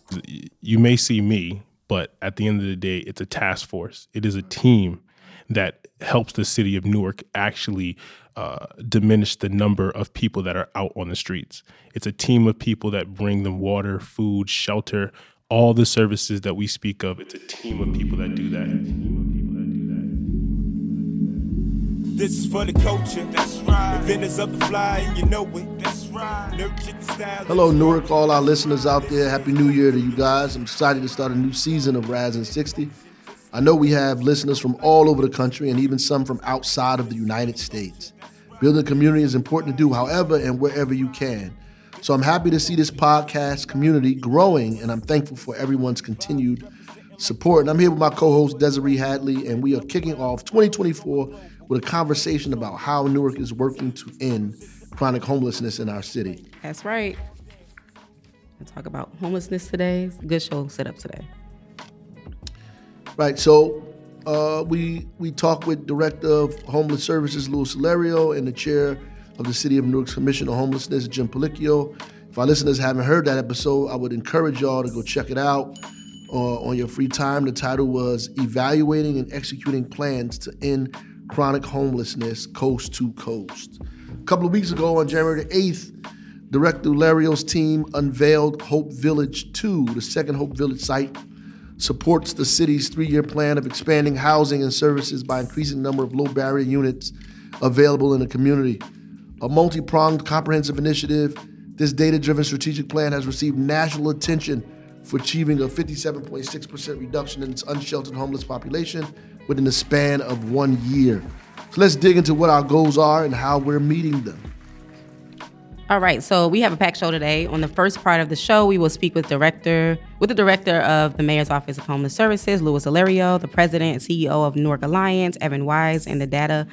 You may see me, but at the end of the day, it's a task force. It is a team that helps the city of Newark actually diminish the number of people that are out on the streets. It's a team of people that bring them water, food, shelter, all the services that we speak of. It's a team of people that do that. This is for the culture. That's right. The vendors of the fly, and you know it. That's right. Hello, Newark, all our listeners out there. Happy New Year to you guys. I'm excited to start a new season of Raz and 60. I know we have listeners from all over the country and even some from outside of the United States. Building a community is important to do however and wherever you can. So I'm happy to see this podcast community growing, and I'm thankful for everyone's continued support. And I'm here with my co-host, Desiree Hadley, and we are kicking off 2024 with a conversation about how Newark is working to end chronic homelessness in our city. That's right. We'll talk about homelessness today. It's a good show set up today. Right, so we talked with Director of Homeless Services, Louis Hilario, and the Chair of the City of Newark's Commission on Homelessness, Jim Pellicchio. If our listeners haven't heard that episode, I would encourage y'all to go check it out on your free time. The title was Evaluating and Executing Plans to End Chronic Homelessness Coast to Coast. A couple of weeks ago, on January the 8th, Director Hilario's team unveiled Hope Village 2. The second Hope Village site supports the city's 3-year plan of expanding housing and services by increasing the number of low-barrier units available in the community. A multi-pronged comprehensive initiative, this data-driven strategic plan has received national attention for achieving a 57.6% reduction in its unsheltered homeless population within the span of 1 year. So let's dig into what our goals are and how we're meeting them. All right, so we have a packed show today. On the first part of the show, we will speak with the director of the Mayor's Office of Homeless Services, Louis Hilario, the president and CEO of Newark Alliance, Evan Wise, and the data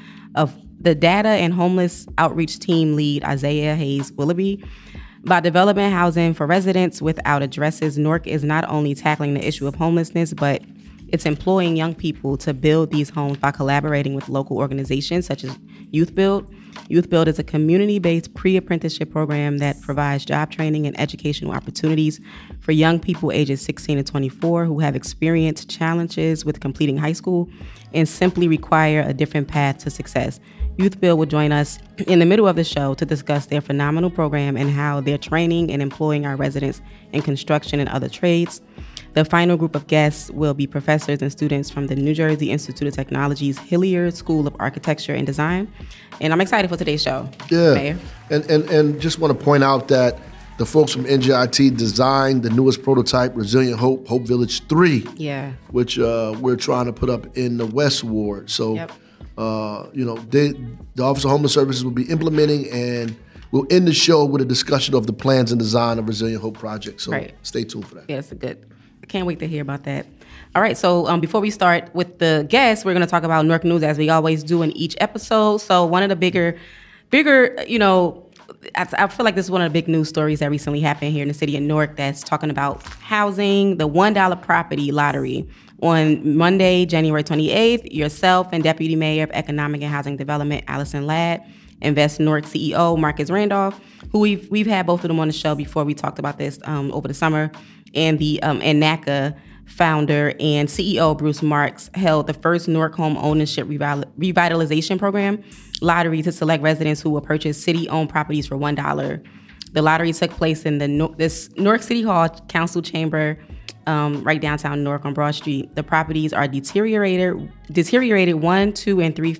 and homeless outreach team lead, Isaiah Hayes Willoughby. By developing housing for residents without addresses, Newark is not only tackling the issue of homelessness, but it's employing young people to build these homes by collaborating with local organizations such as Youth Build. Youth Build is a community-based pre-apprenticeship program that provides job training and educational opportunities for young people ages 16 to 24 who have experienced challenges with completing high school and simply require a different path to success. Youth Build will join us in the middle of the show to discuss their phenomenal program and how they're training and employing our residents in construction and other trades. The final group of guests will be professors and students from the New Jersey Institute of Technology's Hilliard School of Architecture and Design. And I'm excited for today's show. Yeah, Mayor. And just want to point out that the folks from NJIT designed the newest prototype, Resilient Hope, Hope Village 3, which we're trying to put up in the West Ward. So, the Office of Homeless Services will be implementing, and we'll end the show with a discussion of the plans and design of Resilient Hope project. So Stay tuned for that. Yeah, it's good. I can't wait to hear about that. All right, so before we start with the guests, we're going to talk about Newark news as we always do in each episode. So one of the bigger, I feel like this is one of the big news stories that recently happened here in the city of Newark that's talking about housing, the $1 property lottery. On Monday, January 28th, yourself and Deputy Mayor of Economic and Housing Development, Allison Ladd, Invest Newark CEO, Marcus Randolph, who we've had both of them on the show before. We talked about this over the summer, and the NACA founder and CEO Bruce Marks held the first Newark Home Ownership Revitalization Program lottery to select residents who will purchase city-owned properties for $1. The lottery took place in this Newark City Hall Council Chamber, right downtown Newark on Broad Street. The properties are deteriorated 1, 2, and 3,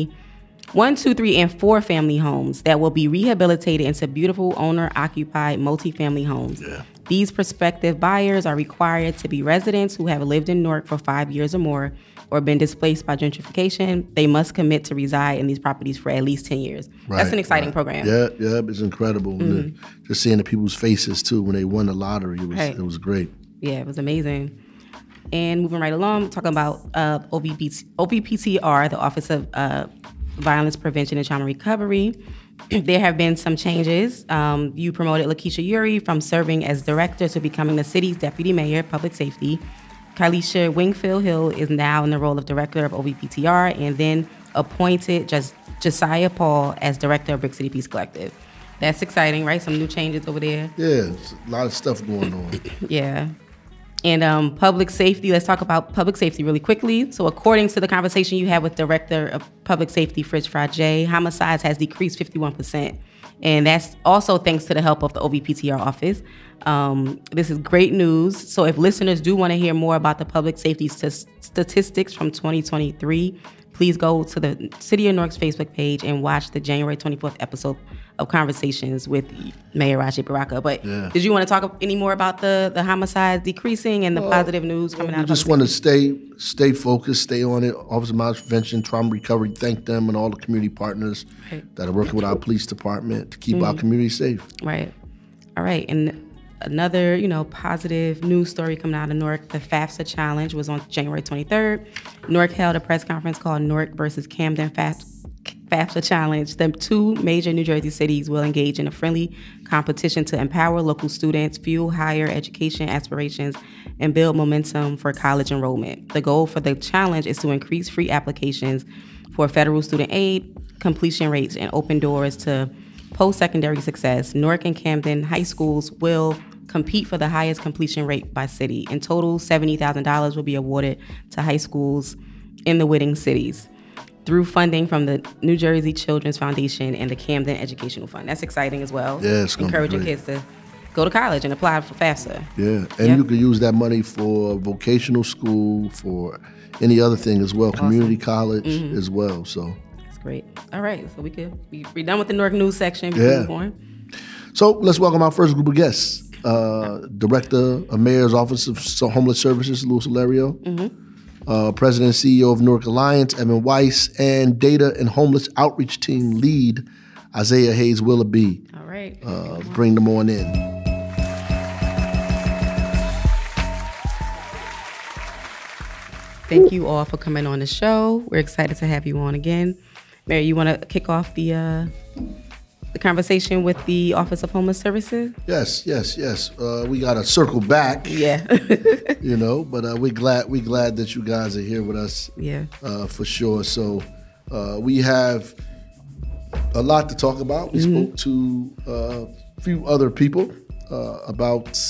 and 4 family homes that will be rehabilitated into beautiful owner-occupied multifamily homes. Yeah. These prospective buyers are required to be residents who have lived in Newark for 5 years or more or been displaced by gentrification. They must commit to reside in these properties for at least 10 years. Right, that's an exciting program. Yeah, it's incredible. Mm-hmm. Just seeing the people's faces, too, when they won the lottery. It was great. Yeah, it was amazing. And moving right along, talking about OVPTR, the Office of Violence Prevention and Trauma Recovery. There have been some changes. You promoted Lakeisha Yuri from serving as director to becoming the city's deputy mayor of public safety. Kalisha Wingfield Hill is now in the role of director of OVPTR, and then appointed Josiah Paul as director of Brick City Peace Collective. That's exciting, right? Some new changes over there. Yeah, it's a lot of stuff going on. Yeah. And public safety, let's talk about public safety really quickly. So according to the conversation you had with Director of Public Safety, Fritz Frajay, homicides has decreased 51%. And that's also thanks to the help of the OVPTR office. This is great news. So if listeners do want to hear more about the public safety statistics from 2023, please go to the City of Newark's Facebook page and watch the January 24th episode of Conversations with Mayor Raji Baraka. But did you want to talk any more about the homicides decreasing and the positive news coming out of it? We just want to stay focused, stay on it. Office of Violence Prevention, Trauma Recovery, thank them and all the community partners that are working with our police department to keep our community safe. Right. All right. And another, positive news story coming out of Newark, the FAFSA Challenge was on January 23rd. Newark held a press conference called Newark versus Camden FAFSA Challenge. The two major New Jersey cities will engage in a friendly competition to empower local students, fuel higher education aspirations, and build momentum for college enrollment. The goal for the challenge is to increase free applications for federal student aid, completion rates, and open doors to post-secondary success. Newark and Camden high schools will compete for the highest completion rate by city. In total, $70,000 will be awarded to high schools in the winning cities through funding from the New Jersey Children's Foundation and the Camden Educational Fund. That's exciting as well. Yeah, it's encouraging kids to go to college and apply for FAFSA. Yeah, and you could use that money for vocational school, for any other thing as well, community college as well. So that's great. All right, so we're done with the Newark news section. We can move on. So let's welcome our first group of guests. Director of Mayor's Office of Homeless Services, Louis Hilario. President and CEO of Newark Alliance, Evan Weiss, and Data and Homeless Outreach Team Lead, Isaiah Hayes Willoughby. All right. Bring them on in. Thank you all for coming on the show. We're excited to have you on again. Mary, you want to kick off the conversation with the Office of Homeless Services? Yes. We got to circle back. Yeah. But we're glad that you guys are here with us. Yeah. For sure. So we have a lot to talk about. We spoke to a few other people about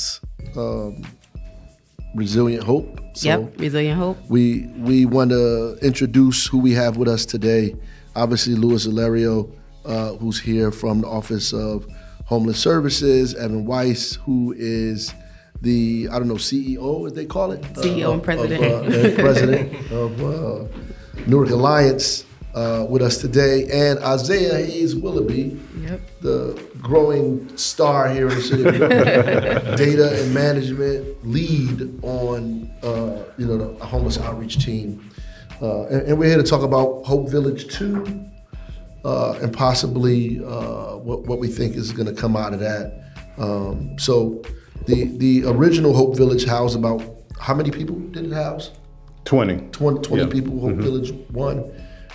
Resilient Hope. So Resilient Hope. We want to introduce who we have with us today. Obviously, Louis Hilario, who's here from the Office of Homeless Services, Evan Weiss, who is the, CEO, as they call it? CEO and president. President of Newark Alliance with us today, and Isaiah Hayes Willoughby, the growing star here in the city of Newark, data and management lead on the homeless outreach team. And we're here to talk about Hope Village 2, and possibly what we think is going to come out of that. So the original Hope Village housed about, how many people did it house? 20 people, Hope Village 1.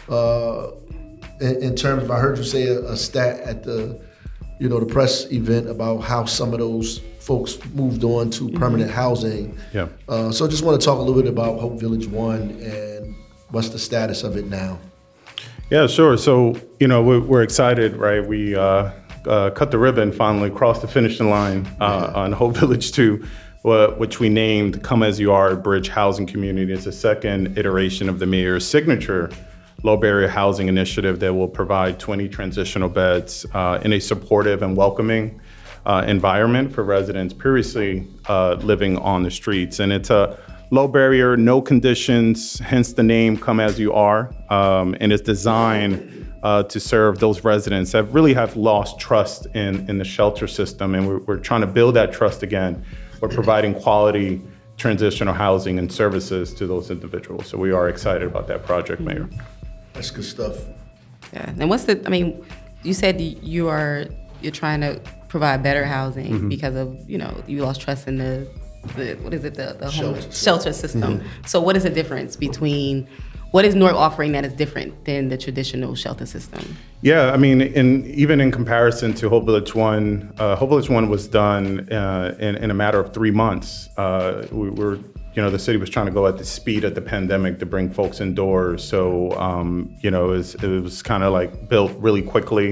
In terms of, I heard you say a stat at the press event about how some of those folks moved on to permanent housing. Yeah. So I just want to talk a little bit about Hope Village 1 and what's the status of it now. Yeah, sure. So, we're excited, right? We cut the ribbon, finally crossed the finishing line on Hope Village 2, which we named Come As You Are Bridge Housing Community. It's a second iteration of the mayor's signature low barrier housing initiative that will provide 20 transitional beds in a supportive and welcoming environment for residents previously living on the streets. And it's a low barrier, no conditions, hence the name Come As You Are. And it's designed to serve those residents that really have lost trust in the shelter system. And we're trying to build that trust again. We're providing quality transitional housing and services to those individuals. So we are excited about that project, Mayor. That's good stuff. Yeah. And you said you're trying to provide better housing because of, you lost trust in the shelter system. So what is the difference between, what is Newark offering that is different than the traditional shelter system? Yeah, even in comparison to Hope Village 1, Hope Village 1 was done in a matter of 3 months. The city was trying to go at the speed of the pandemic to bring folks indoors. So, it was kind of like built really quickly.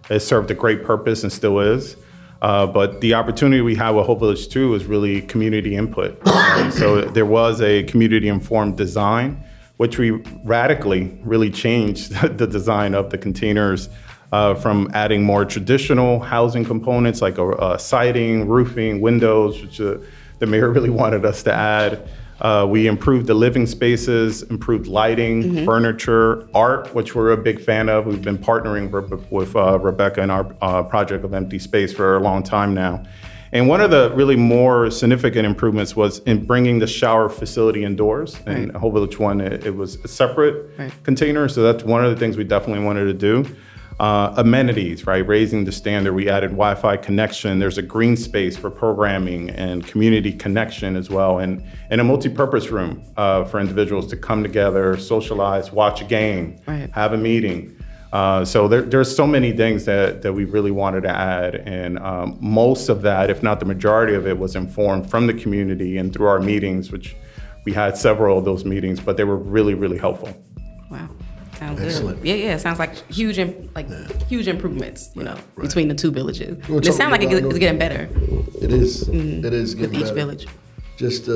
It served a great purpose and still is. But the opportunity we have with Hope Village 2 is really community input. So there was a community-informed design, which we radically really changed the design of the containers from adding more traditional housing components like siding, roofing, windows, which the mayor really wanted us to add. We improved the living spaces, improved lighting, furniture, art, which we're a big fan of. We've been partnering with Rebecca in our project of Empty Space for a long time now. And one of the really more significant improvements was in bringing the shower facility indoors. And Hope Village 1, it was a separate container. So that's one of the things we definitely wanted to do. Amenities, right? Raising the standard. We added Wi-Fi connection. There's a green space for programming and community connection as well. And a multi-purpose room for individuals to come together, socialize, watch a game, have a meeting. So there's so many things that we really wanted to add. And most of that, if not the majority of it, was informed from the community and through our meetings, which we had several of those meetings, but they were really, really helpful. Wow. Sounds Excellent. good. Yeah. It sounds like huge improvements, between the two villages. We'll It sounds like talk about it's getting better It is. It is with getting each better. village. Just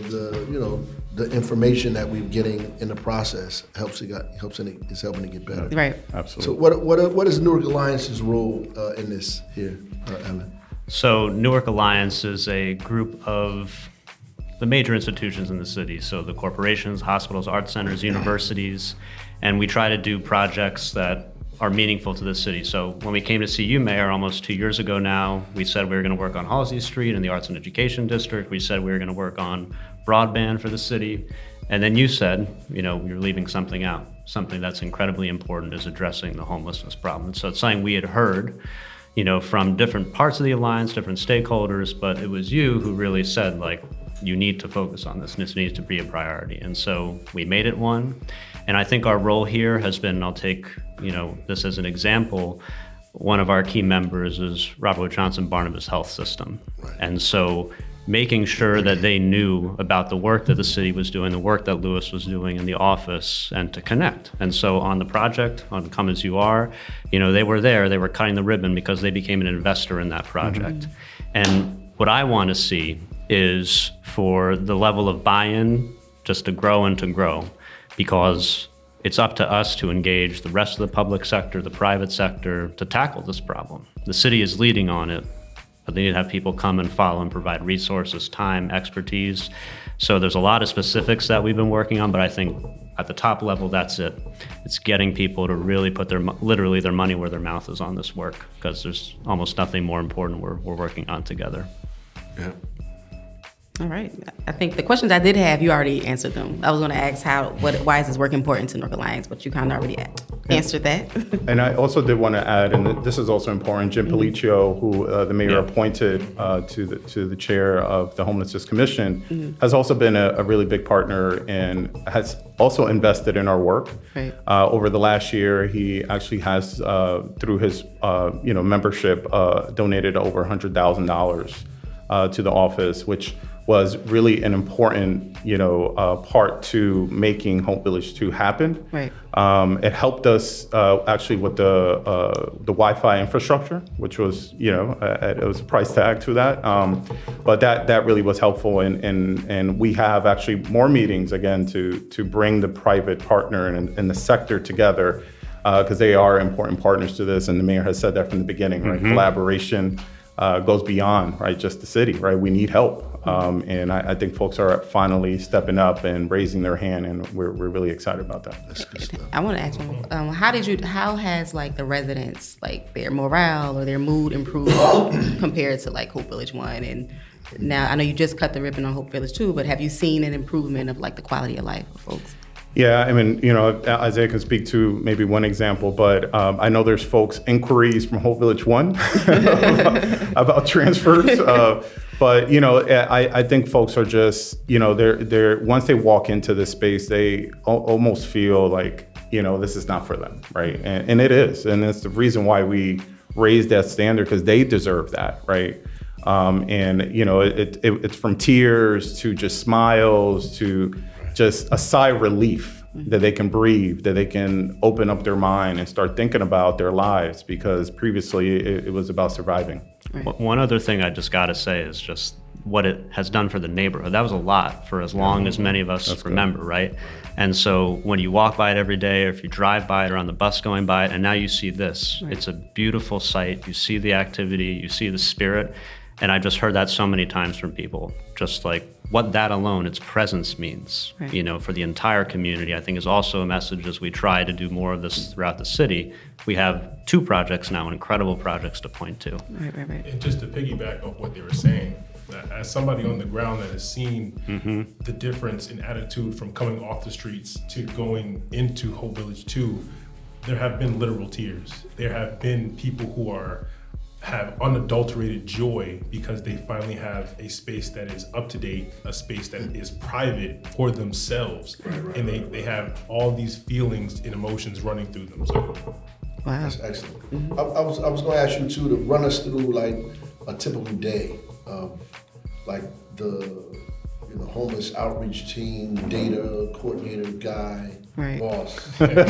the information that we're getting in the process is helping it get better. Right. Absolutely. So what is Newark Alliance's role in this here, Ellen? So Newark Alliance is a group of the major institutions in the city. So the corporations, hospitals, art centers, universities, and we try to do projects that are meaningful to the city. So when we came to see you, Mayor, almost 2 years ago now, we said we were going to work on Halsey Street in the Arts and Education District. We said we were going to work on broadband for the city. And then you said, you're leaving something out. Something that's incredibly important is addressing the homelessness problem. And so it's something we had heard, from different parts of the Alliance, different stakeholders, but it was you who really said, you need to focus on this, and this needs to be a priority. And so we made it one. And I think our role here has been, I'll take, this as an example, one of our key members is Robert Wood Johnson Barnabas Health System. Right. And so making sure that they knew about the work that the city was doing, the work that Lewis was doing in the office, and to connect. And so on the project, on Come As You Are, they were there, they were cutting the ribbon because they became an investor in that project. And what I want to see is for the level of buy-in just to grow and to grow, because it's up to us to engage the rest of the public sector, the private sector, to tackle this problem. The city is leading on it, but they need to have people come and follow and provide resources, time, expertise. So there's a lot of specifics that we've been working on, but I think at the top level, that's it. It's getting people to really put literally their money where their mouth is on this work, because there's almost nothing more important we're working on together. Yeah. All right. I think the questions I did have, you already answered them. I was going to ask why is this work important to Newark Alliance, but you kind of already answered that. And I also did want to add, and this is also important, Jim Pelliccio, who the mayor appointed to the chair of the Homelessness Commission, has also been a really big partner and has also invested in our work. Right. Over the last year, he actually has, through his membership, donated over $100,000 to the office, which was really an important, part to making Hope Village 2 happen. Right. It helped us actually with the Wi-Fi infrastructure, which was, it was a price tag to that. But that really was helpful, and we have actually more meetings again to bring the private partner and the sector together, because they are important partners to this, and the mayor has said that from the beginning. Right, collaboration goes beyond just the city. Right, we need help. And I think folks are finally stepping up and raising their hand, and we're really excited about that. That's good stuff. I want to ask one. How has the residents, their morale or their mood improved compared to Hope Village 1? And now I know you just cut the ribbon on Hope Village 2, but have you seen an improvement of the quality of life for folks? Yeah, I mean, Isaiah can speak to maybe one example, but I know there's folks inquiries from Hope Village 1 about transfers. But I think folks are just, they're once they walk into this space, they almost feel this is not for them, right? And it is, and it's the reason why we raise that standard, because they deserve that, right? It's from tears to just smiles to just a sigh of relief that they can breathe, that they can open up their mind and start thinking about their lives, because previously it was about surviving. Right. One other thing I just got to say is just what it has done for the neighborhood. That was a lot for as long as many of us remember, right? And so when you walk by it every day, or if you drive by it or on the bus going by it, and now you see this, it's a beautiful sight. You see the activity, you see the spirit. And I've just heard that so many times from people, just like what that alone, its presence means, for the entire community, I think is also a message as we try to do more of this throughout the city. We have 2 projects now, incredible projects to point to. Right. And just to piggyback off what they were saying, as somebody on the ground that has seen the difference in attitude from coming off the streets to going into Hope Village 2, there have been literal tears. There have been people who have unadulterated joy because they finally have a space that is up to date, a space that is private for themselves. And they have all these feelings and emotions running through them. So, wow. That's excellent. I was going to ask you too to run us through like a typical day of like the homeless outreach team, data coordinator guy, boss.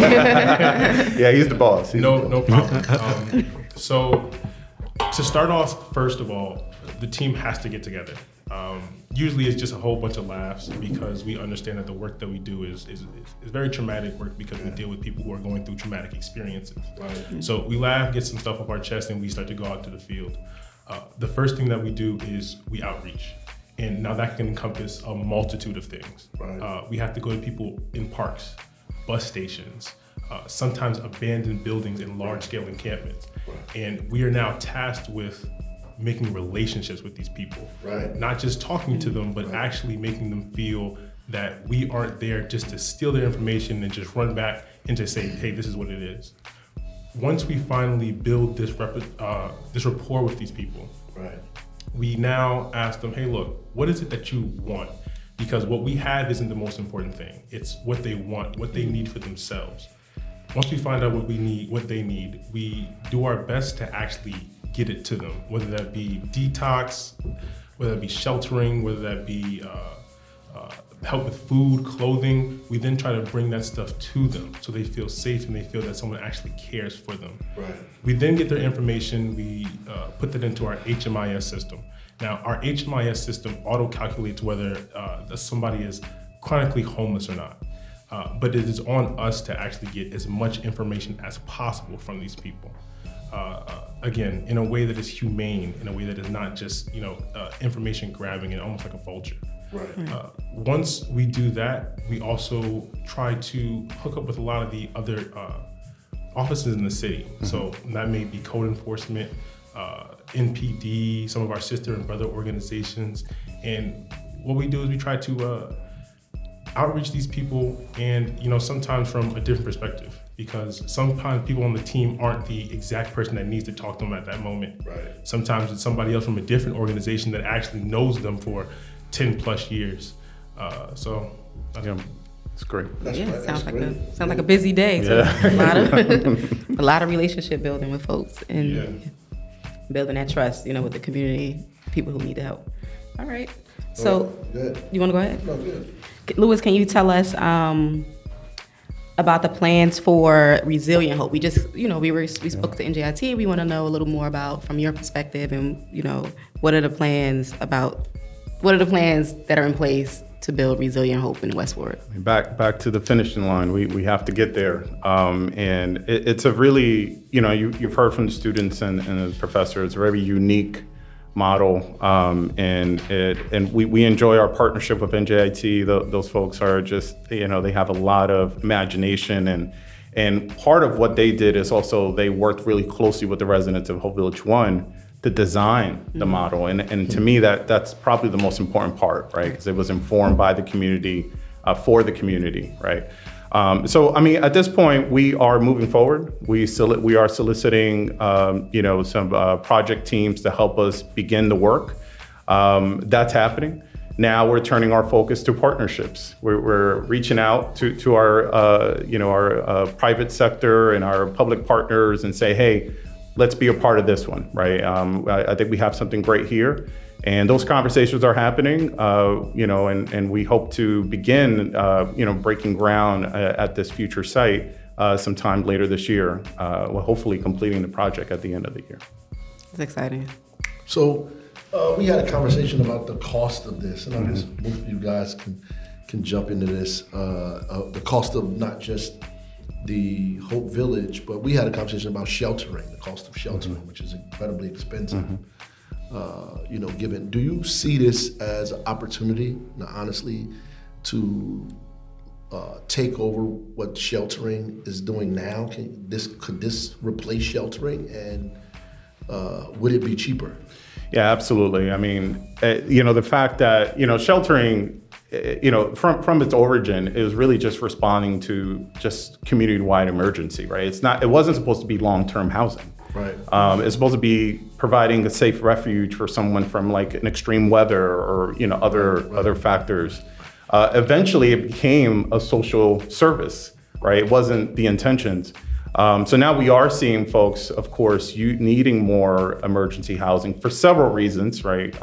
Yeah, he's the boss. No problem. So to start off, first of all, the team has to get together. Usually it's just a whole bunch of laughs because we understand that the work that we do is very traumatic work because we deal with people who are going through traumatic experiences. Right. So we laugh, get some stuff off our chest, and we start to go out to the field. The first thing that we do is we outreach. And now that can encompass a multitude of things. Right. We have to go to people in parks, bus stations, sometimes abandoned buildings and large-scale encampments. Right. And we are now tasked with making relationships with these people. Right. Not just talking to them, but actually making them feel that we aren't there just to steal their information and just run back and just say, hey, this is what it is. Once we finally build this rapport with these people, we now ask them, hey, look, what is it that you want? Because what we have isn't the most important thing. It's what they want, what they need for themselves. Once we find out what they need, we do our best to actually get it to them, whether that be detox, whether that be sheltering, whether that be help with food, clothing. We then try to bring that stuff to them so they feel safe and they feel that someone actually cares for them. Right. We then get their information, we put that into our HMIS system. Now, our HMIS system auto-calculates whether somebody is chronically homeless or not. But it is on us to actually get as much information as possible from these people. Again, in a way that is humane, in a way that is not just, information grabbing and almost like a vulture. Right. Once we do that, we also try to hook up with a lot of the other offices in the city. Mm-hmm. So that may be code enforcement, NPD, some of our sister and brother organizations. And what we do is we try to outreach these people and, sometimes from a different perspective, because sometimes people on the team aren't the exact person that needs to talk to them at that moment. Right. Sometimes it's somebody else from a different organization that actually knows them for 10 plus years. So it's great. Sounds like a busy day. A lot of relationship building with folks and building that trust, with the community, people who need the help. All right. So you want to go ahead? No, good. Louis, can you tell us about the plans for Resilient Hope? We just, we spoke to NJIT. We want to know a little more about, from your perspective, and what are the plans that are in place to build Resilient Hope in West Ward? Back to the finishing line. We have to get there, and it's a really, you've heard from the students and the professor. It's a very unique model, and we enjoy our partnership with NJIT. Those folks are just, they have a lot of imagination, and part of what they did is also they worked really closely with the residents of Hope Village 1 to design the model, and to me that's probably the most important part, right? Because it was informed by the community, for the community, right? So, at this point, we are moving forward. We are soliciting, some project teams to help us begin the work. That's happening. Now we're turning our focus to partnerships. We're reaching out to our private sector and our public partners and say, hey, let's be a part of this one, right? I think we have something great here. And those conversations are happening, and we hope to begin, breaking ground at this future site sometime later this year, hopefully completing the project at the end of the year. It's exciting. So we had a conversation about the cost of this, and I guess both of you guys can jump into this. The cost of not just the Hope Village, but we had a conversation about sheltering, the cost of sheltering, which is incredibly expensive. Do you see this as an opportunity, honestly, to take over what sheltering is doing now? Could this replace sheltering, and would it be cheaper? Yeah, absolutely. I mean, the fact that, sheltering, from its origin, it was really just responding to just community-wide emergency, right? It wasn't supposed to be long-term housing. Right. It's supposed to be providing a safe refuge for someone from like an extreme weather or, other factors. Eventually it became a social service, right? It wasn't the intentions. So now we are seeing folks, of course, needing more emergency housing for several reasons, right?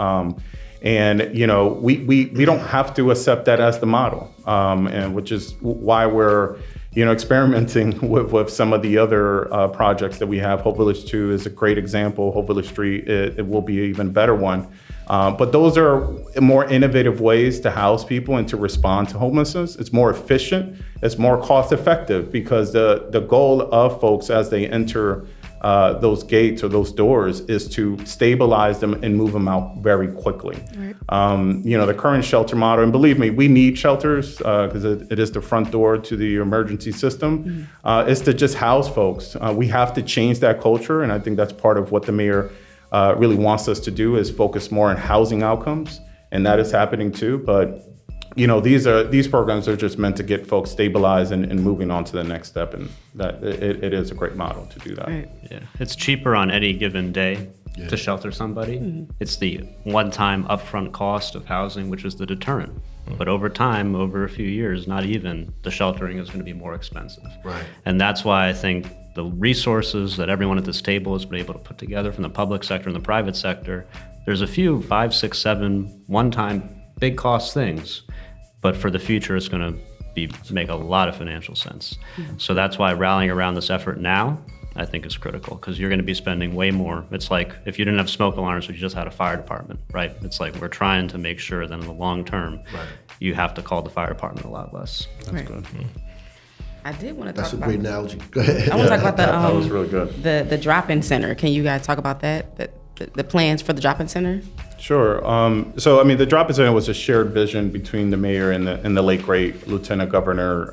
We don't have to accept that as the model, and which is why we're experimenting with some of the other projects that we have. Hope Village 2 is a great example. Hope Village 3, it will be an even better one. But those are more innovative ways to house people and to respond to homelessness. It's more efficient. It's more cost effective because the goal of folks as they enter those gates or those doors is to stabilize them and move them out very quickly. Right. The current shelter model, and believe me, we need shelters because it is the front door to the emergency system, is to just house folks. We have to change that culture, and I think that's part of what the mayor really wants us to do is focus more on housing outcomes, and that is happening too. But these programs are just meant to get folks stabilized and moving on to the next step, and that it is a great model to do that. Right. Yeah, it's cheaper on any given day to shelter somebody. Mm-hmm. It's the one-time upfront cost of housing, which is the deterrent. Mm-hmm. But over time, over a few years, not even, the sheltering is going to be more expensive. Right. And that's why I think the resources that everyone at this table has been able to put together from the public sector and the private sector, there's a few 5, 6, 7 one-time big cost things, but for the future it's going to make a lot of financial sense. Mm-hmm. So that's why rallying around this effort now I think is critical, because you're going to be spending way more. It's like if you didn't have smoke alarms but you just had a fire department, right? It's like we're trying to make sure that in the long term you have to call the fire department a lot less. That's good. Mm-hmm. I did want to talk about... That's a great analogy. Go ahead. I want to talk about that was really good. The drop-in center. Can you guys talk about that? The plans for the drop-in center? Sure. The drop-in center was a shared vision between the mayor and the late great Lieutenant Governor,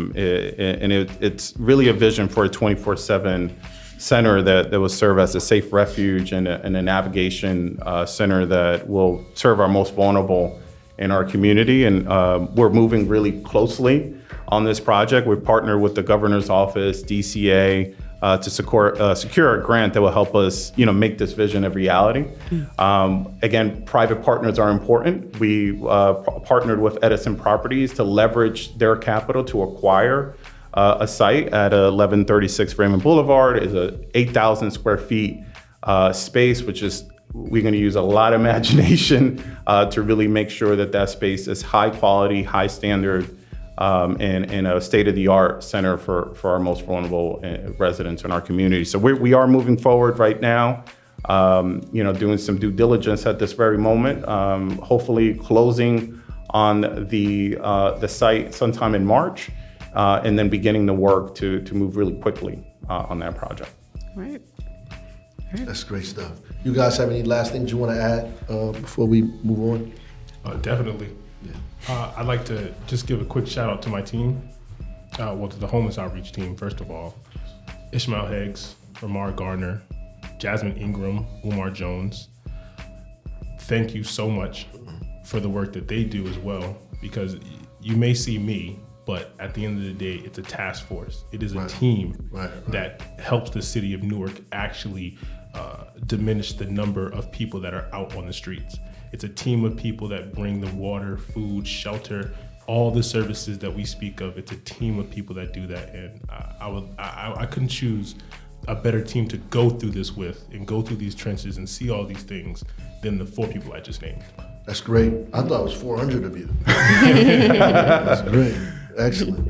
it's really a vision for a 24/7 center that will serve as a safe refuge and a navigation center that will serve our most vulnerable in our community. And we're moving really closely on this project. We've partnered with the governor's office, DCA, to secure a grant that will help us, make this vision a reality. Again, private partners are important. We partnered with Edison Properties to leverage their capital to acquire a site at 1136 Raymond Boulevard. It's a 8,000 square feet space, which is we're going to use a lot of imagination to really make sure that space is high quality, high standard, and a state-of-the-art center for our most vulnerable residents in our community. So we are moving forward right now, doing some due diligence at this very moment, hopefully closing on the site sometime in March, and then beginning the work to move really quickly on that project. Right. That's great stuff. You guys have any last things you want to add before we move on? Definitely. I'd like to just give a quick shout out to my team, to the homeless outreach team, first of all. Ishmael Higgs, Ramar Gardner, Jasmine Ingram, Umar Jones. Thank you so much for the work that they do as well, because you may see me, but at the end of the day, it's a task force. It is a team that helps the city of Newark actually diminish the number of people that are out on the streets. It's a team of people that bring the water, food, shelter, all the services that we speak of. It's a team of people that do that, and I couldn't choose a better team to go through this with and go through these trenches and see all these things than the 4 people I just named. That's great. I thought it was 400 of you. That's great. Excellent.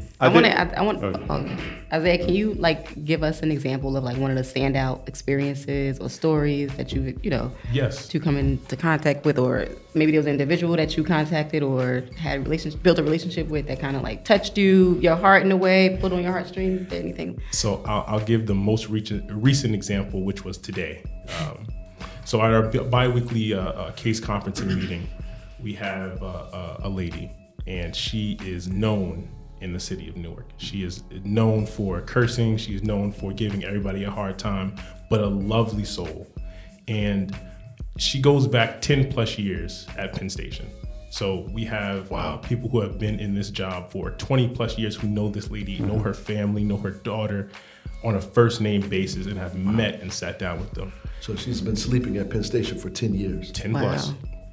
Isaiah, can you give us an example of one of the standout experiences or stories that you Yes. to come into contact with, or maybe there was an individual that you contacted or had built a relationship with that kind of touched your heart in a way, pulled on your heartstrings? Is there anything? So I'll give the most recent example, which was today. So at our bi-weekly case conferencing meeting, we have a lady, and she is known in the city of Newark. She is known for cursing. She's known for giving everybody a hard time, but a lovely soul. And she goes back 10 plus years at Penn Station. So we have people who have been in this job for 20 plus years who know this lady, know her family, know her daughter on a first name basis, and have met and sat down with them. So she's been sleeping at Penn Station for 10 years. 10 plus.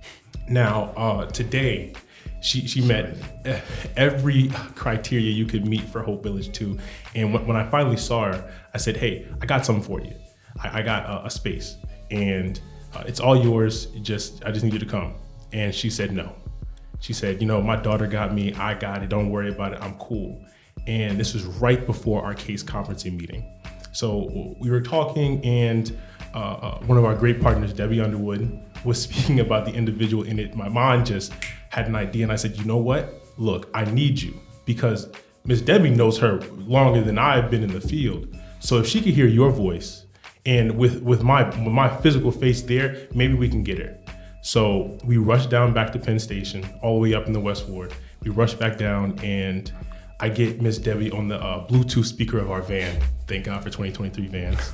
Now, today, she met every criteria you could meet for Hope Village 2. And when I finally saw her, I said, hey, I got something for you. I got a space, and it's all yours. I just need you to come. And she said no. She said, my daughter got me. I got it. Don't worry about it. I'm cool. And this was right before our case conferencing meeting. So we were talking, and one of our great partners, Debbie Underwood, was speaking about the individual in it. My mind just had an idea, and I said, you know what? Look, I need you, because Miss Debbie knows her longer than I've been in the field. So if she could hear your voice, and with my physical face there, maybe we can get her. So we rushed down back to Penn Station, all the way up in the West Ward. We rushed back down, and I get Miss Debbie on the Bluetooth speaker of our van. Thank God for 2023 vans.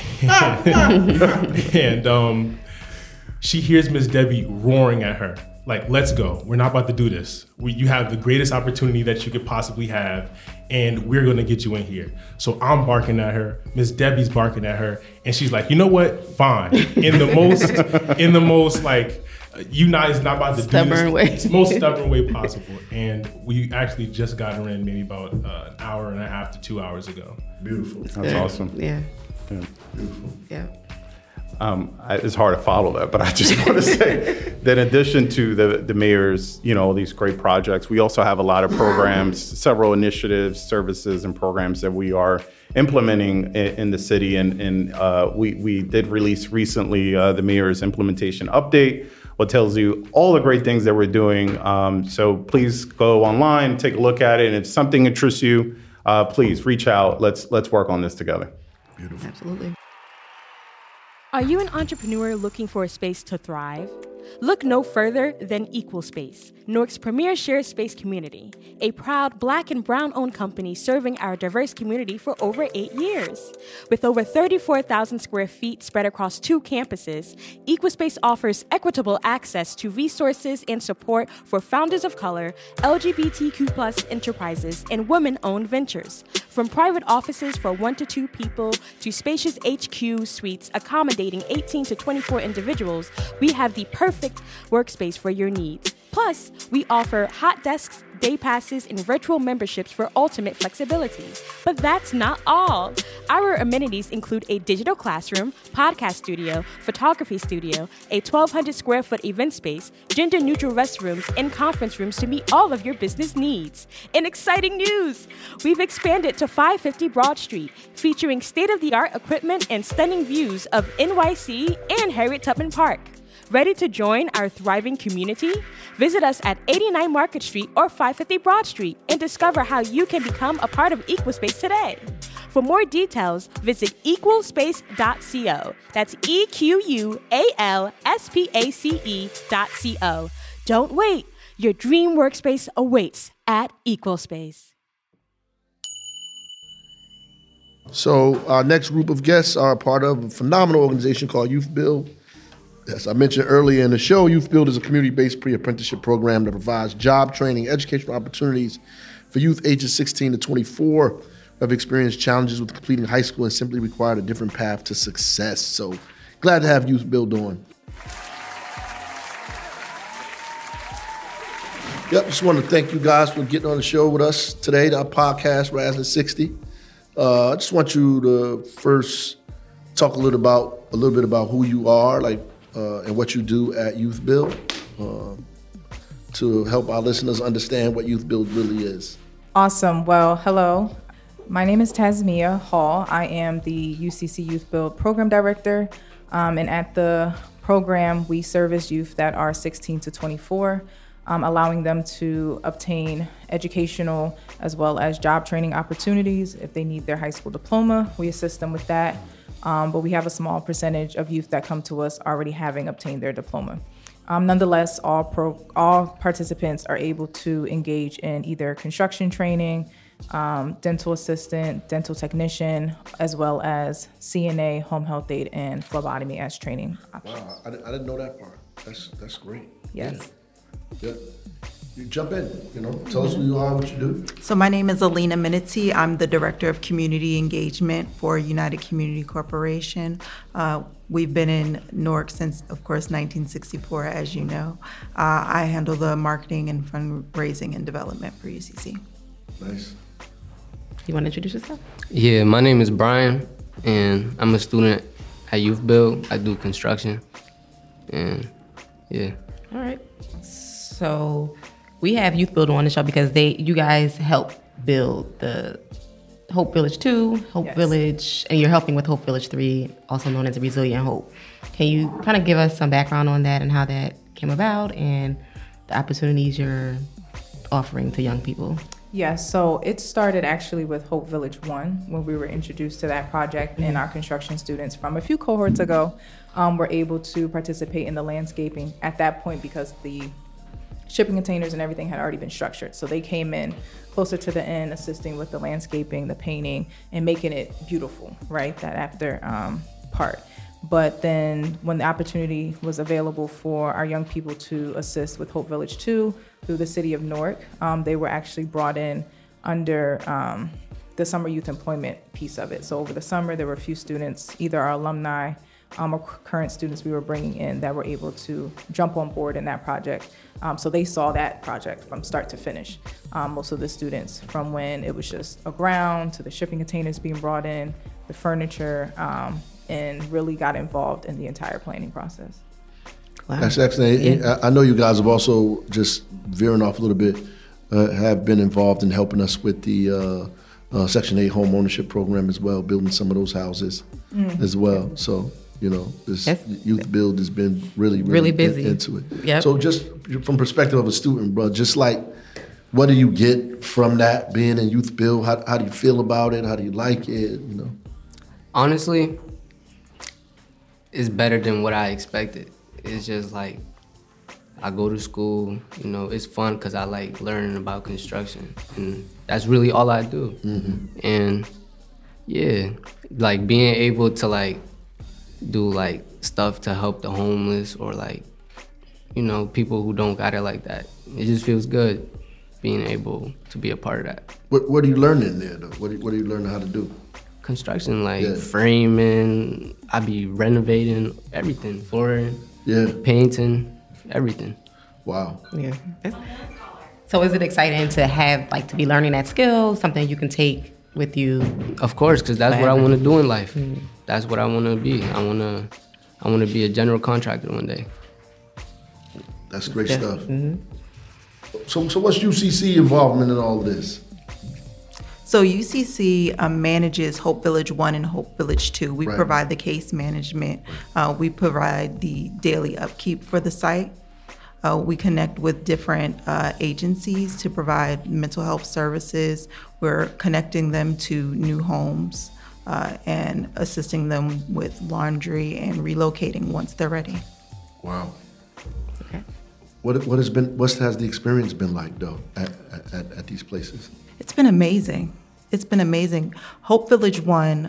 And she hears Miss Debbie roaring at her, let's go. We're not about to do this. You have the greatest opportunity that you could possibly have, and we're going to get you in here. So I'm barking at her. Miss Debbie's barking at her, and she's like, you know what? Fine. In the most you guys not about to stubborn do way. this. Most stubborn way possible. And we actually just got her in maybe about an hour and a half to 2 hours ago. Beautiful. That's awesome. Yeah. Beautiful. Yeah. It's hard to follow that, but I just want to say that in addition to the mayor's, these great projects, we also have a lot of programs, several initiatives, services, and programs that we are implementing in the city. And we did release recently the mayor's implementation update, what tells you all the great things that we're doing. So please go online, take a look at it. And if something interests you, please reach out. Let's work on this together. Beautiful. Absolutely. Are you an entrepreneur looking for a space to thrive? Look no further than Equal Space, Newark's premier shared space community, a proud Black and Brown-owned company serving our diverse community for over 8 years. With over 34,000 square feet spread across 2 campuses, Equal Space offers equitable access to resources and support for founders of color, LGBTQ+ enterprises, and women-owned ventures. From private offices for 1 to 2 people to spacious HQ suites accommodating 18 to 24 individuals, we have the perfect workspace for your needs. Plus, we offer hot desks, day passes, and virtual memberships for ultimate flexibility. But that's not all. Our amenities include a digital classroom, podcast studio, photography studio, a 1,200 square foot event space, gender-neutral restrooms, and conference rooms to meet all of your business needs. And exciting news! We've expanded to 550 Broad Street, featuring state-of-the-art equipment and stunning views of NYC and Harriet Tubman Park. Ready to join our thriving community? Visit us at 89 Market Street or 550 Broad Street and discover how you can become a part of Equalspace today. For more details, visit equalspace.co. That's EQUALSPACE.co. Don't wait. Your dream workspace awaits at Equalspace. So our next group of guests are part of a phenomenal organization called Youth Build. As I mentioned earlier in the show, Youth Build is a community-based pre-apprenticeship program that provides job training, educational opportunities for youth ages 16 to 24 who have experienced challenges with completing high school and simply required a different path to success. So glad to have Youth Build on. Just want to thank you guys for getting on the show with us today, our podcast, Razzling 60. I just want you to first talk a little bit about who you are, and what you do at Youth Build, to help our listeners understand what Youth Build really is. Awesome. Well, hello. My name is Tasmia Hall. I am the UCC Youth Build Program Director, and at the program, we service youth that are 16 to 24, allowing them to obtain educational as well as job training opportunities. If they need their high school diploma, we assist them with that. But we have a small percentage of youth that come to us already having obtained their diploma. Nonetheless, all participants are able to engage in either construction training, dental assistant, dental technician, as well as CNA, home health aide, and phlebotomy as training options. Wow, I didn't know that part. That's great. Yes. Yeah. You jump in, tell us who you are, what you do. So my name is Alina Minity. I'm the Director of Community Engagement for United Community Corporation. We've been in Newark since, of course, 1964, as you know. I handle the marketing and fundraising and development for UCC. Nice. You want to introduce yourself? Yeah, my name is Brian, and I'm a student at Youth Build. I do construction, and yeah. All right. So we have Youth Build on the show because you guys help build the Hope Village 2, Hope Yes. Village, and you're helping with Hope Village 3, also known as Resilient Hope. Can you kind of give us some background on that and how that came about and the opportunities you're offering to young people? Yes, so it started actually with Hope Village 1 when we were introduced to that project, and our construction students from a few cohorts ago were able to participate in the landscaping at that point because the shipping containers and everything had already been structured. So they came in closer to the end, assisting with the landscaping, the painting, and making it beautiful, right? That after part. But then when the opportunity was available for our young people to assist with Hope Village 2 through the city of Newark, they were actually brought in under the summer youth employment piece of it. So over the summer, there were a few students, either our alumni or current students we were bringing in that were able to jump on board in that project. So they saw that project from start to finish. Most of the students, from when it was just a ground to the shipping containers being brought in, the furniture, and really got involved in the entire planning process. Wow. That's excellent. Yeah. I know you guys have also, just veering off a little bit, have been involved in helping us with the Section 8 home ownership program as well, building some of those houses as well. So, this Youth Build has been really busy into it. Yep. So just from perspective of a student, bro, just like, what do you get from that, being in Youth Build? How do you feel about it? How do you like it? Honestly, it's better than what I expected. It's just like, I go to school, it's fun because I like learning about construction, and that's really all I do. Mm-hmm. And yeah, like being able to like do like stuff to help the homeless or like, people who don't got it like that. It just feels good being able to be a part of that. What are you learning there though? What are you learning how to do? Construction, like framing, I be renovating everything, flooring, painting, everything. Wow. Yeah. So is it exciting to have, to be learning that skill, something you can take with you? Of course, because that's what I want to do in life. Mm-hmm. That's what I want to be. I want to be a general contractor one day. That's great stuff. Mm-hmm. So what's UCC involvement in all of this? So UCC manages Hope Village 1 and Hope Village 2. We provide the case management. We provide the daily upkeep for the site. We connect with different agencies to provide mental health services. We're connecting them to new homes and assisting them with laundry and relocating once they're ready. Wow. Okay. What has the experience been like though at these places? It's been amazing. It's been amazing. Hope Village 1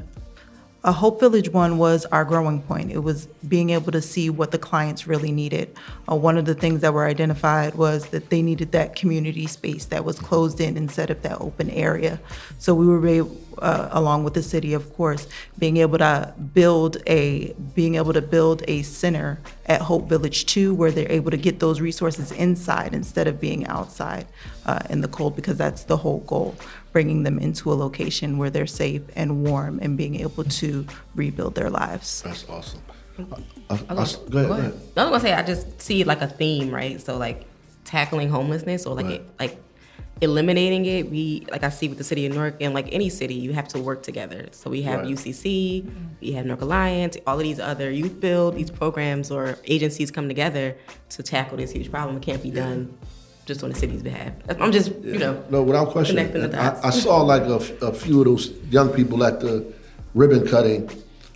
was our growing point. It was being able to see what the clients really needed. One of the things that were identified was that they needed that community space that was closed in instead of that open area. So we were along with the city, of course, being able to build a center at Hope Village 2 where they're able to get those resources inside instead of being outside in the cold, because that's the whole goal, bringing them into a location where they're safe and warm and being able to rebuild their lives. That's awesome. Go ahead. I was gonna say, I just see like a theme, right? So like tackling homelessness or like eliminating it. I see with the city of Newark, and like any city, you have to work together. So we have UCC, we have Newark Alliance, all of these other youth build, these programs or agencies come together to tackle this huge problem. It can't be done just on the city's behalf. I'm just, no, without question. Connecting the dots. I saw like a few of those young people at the ribbon cutting,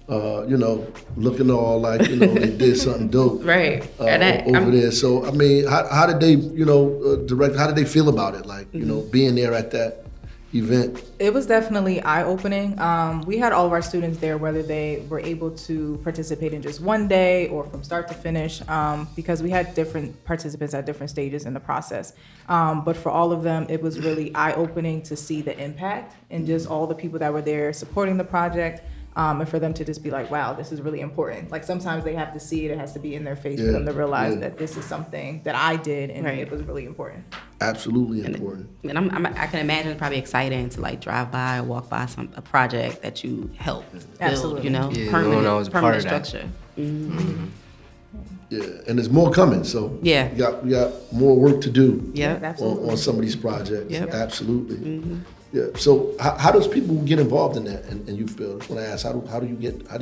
looking all like, they did something dope. Right. Over there. So, I mean, how did they, how did they feel about it? Like, being there at that event? It was definitely eye-opening. We had all of our students there, whether they were able to participate in just one day or from start to finish, because we had different participants at different stages in the process. But for all of them, it was really eye-opening to see the impact and just all the people that were there supporting the project. And for them to just be like, wow, this is really important. Like sometimes they have to see it, it has to be in their face for them to realize that this is something that I did and it was really important. Absolutely important. And I can imagine it's probably exciting to like drive by or walk by a project that you helped build, permanent structure. Mm-hmm. Yeah, and there's more coming, so we got more work to do on some of these projects. Yep. Absolutely. Mm-hmm. Yeah. So how does people get involved in that and youth build? I want to ask how did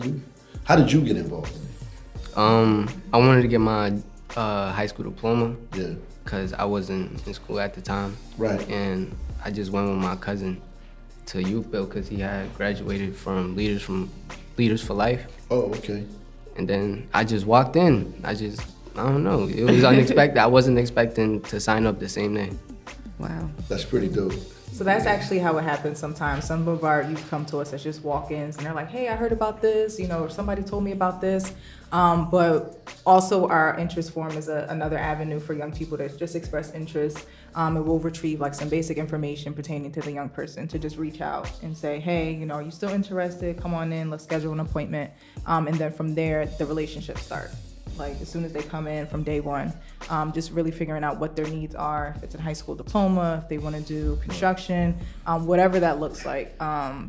you get involved in it? I wanted to get my high school diploma. Yeah. Because I wasn't in school at the time. Right. And I just went with my cousin to youth build because he had graduated from Leaders for Life. Oh, okay. And then I just walked in. I don't know. It was unexpected. I wasn't expecting to sign up the same day. Wow. That's pretty dope. So that's actually how it happens sometimes. Some of our youth come to us as just walk-ins, and they're like, hey, I heard about this, or somebody told me about this. But also our interest forum is another avenue for young people to just express interest. And we'll retrieve like some basic information pertaining to the young person to just reach out and say, hey, are you still interested? Come on in, let's schedule an appointment. And then from there, the relationship starts. Like as soon as they come in from day one, just really figuring out what their needs are. If it's a high school diploma, if they want to do construction, whatever that looks like,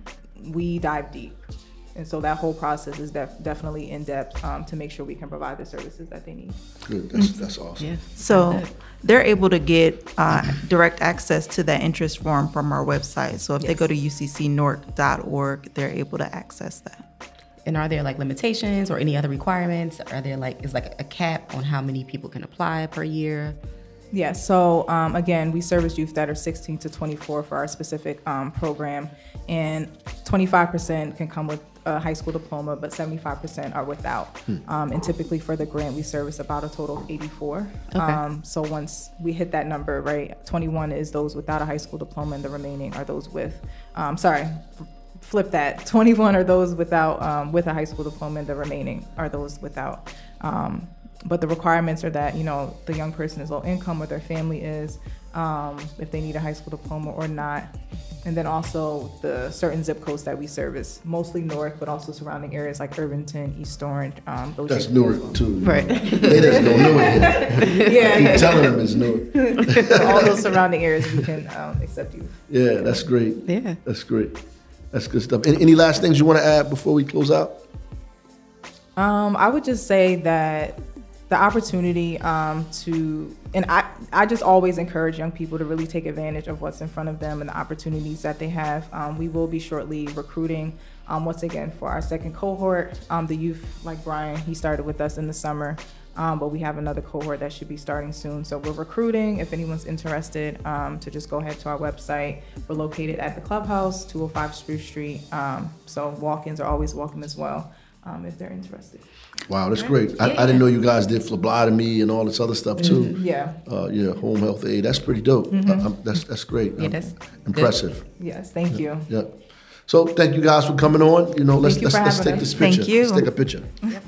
we dive deep. And so that whole process is definitely in depth to make sure we can provide the services that they need. Good, that's awesome. Yeah. So they're able to get direct access to that interest form from our website. So if they go to uccnewark.org, they're able to access that. And are there like limitations or any other requirements? Are there is a cap on how many people can apply per year? Yeah, so again, we service youth that are 16 to 24 for our specific program, and 25% can come with a high school diploma, but 75% are without. And typically for the grant, we service about a total of 84. Okay. So once we hit that number, right, 21 is those without a high school diploma, and the remaining are those with, flip that. 21 are those without with a high school diploma, and the remaining are those without. But the requirements are that the young person is low income, or their family is, if they need a high school diploma or not, and then also the certain zip codes that we service, mostly Newark, but also surrounding areas like Irvington, East Orange. That's Newark too. Right. They just don't know it. Yeah. Keep telling them it's Newark. So all those surrounding areas we can accept you. Yeah, that's great. Yeah. That's great. That's good stuff. Any last things you want to add before we close out? I would just say that the opportunity and I just always encourage young people to really take advantage of what's in front of them and the opportunities that they have. We will be shortly recruiting once again for our second cohort. The youth, like Brian, he started with us in the summer, but we have another cohort that should be starting soon. So we're recruiting. If anyone's interested, to just go ahead to our website. We're located at the Clubhouse, 205 Spruce Street. So walk-ins are always welcome as well, if they're interested. Wow, that's great. I didn't know you guys did phlebotomy and all this other stuff too. Mm-hmm. Yeah. Home health aid. That's pretty dope. Mm-hmm. That's great. Yeah, that's impressive. Good. Yes, thank you. Yeah. So thank you guys for coming on. Let's take this picture. Thank you. Let's take a picture. Yep.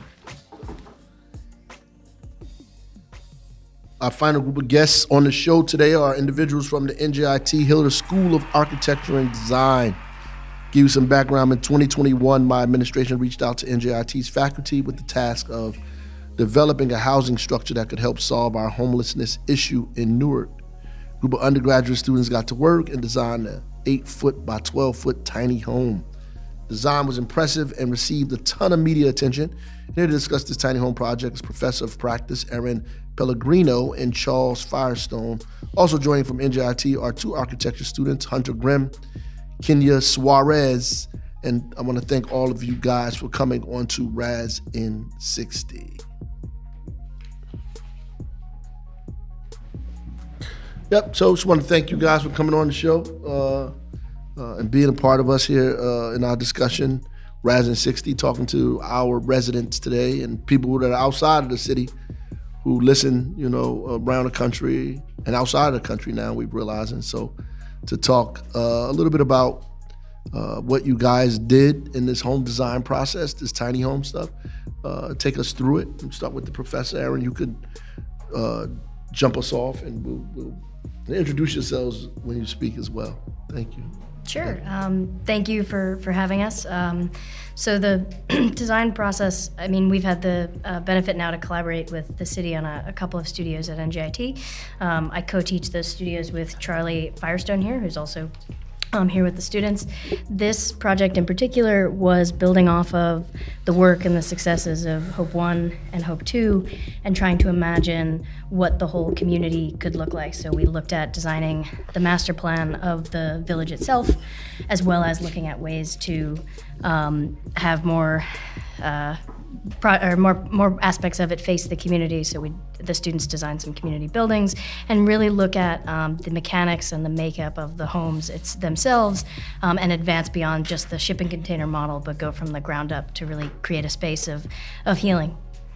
Our final group of guests on the show today are individuals from the NJIT Hiller School of Architecture and Design. Give you some background. In 2021, my administration reached out to NJIT's faculty with the task of developing a housing structure that could help solve our homelessness issue in Newark. A group of undergraduate students got to work and designed an 8-foot by 12-foot tiny home. Design was impressive and received a ton of media attention. Here to discuss this tiny home project is Professor of Practice Erin Pellegrino and Charles Firestone. Also joining from NJIT are two architecture students, Hunter Grimm, Kenya Suarez, and I want to thank all of you guys for coming on to Raz in 60. Yep, so just want to thank you guys for coming on the show and being a part of us here in our discussion, Raz in 60, talking to our residents today and people that are outside of the city who listen, around the country and outside of the country now, we've realized. And so to talk a little bit about what you guys did in this home design process, this tiny home stuff, take us through it. We'll start with the professor. Erin, you could jump us off and we'll introduce yourselves when you speak as well. Thank you. Sure. Thank you for having us. So the design process, we've had the benefit now to collaborate with the city on a couple of studios at NJIT. I co-teach those studios with Charlie Firestone here, who's also here with the students. This project in particular was building off of the work and the successes of Hope 1 and Hope 2 and trying to imagine what the whole community could look like. So we looked at designing the master plan of the village itself, as well as looking at ways to have more aspects of it face the community. So the students designed some community buildings and really look at the mechanics and the makeup of the homes themselves and advance beyond just the shipping container model, but go from the ground up to really create a space of healing.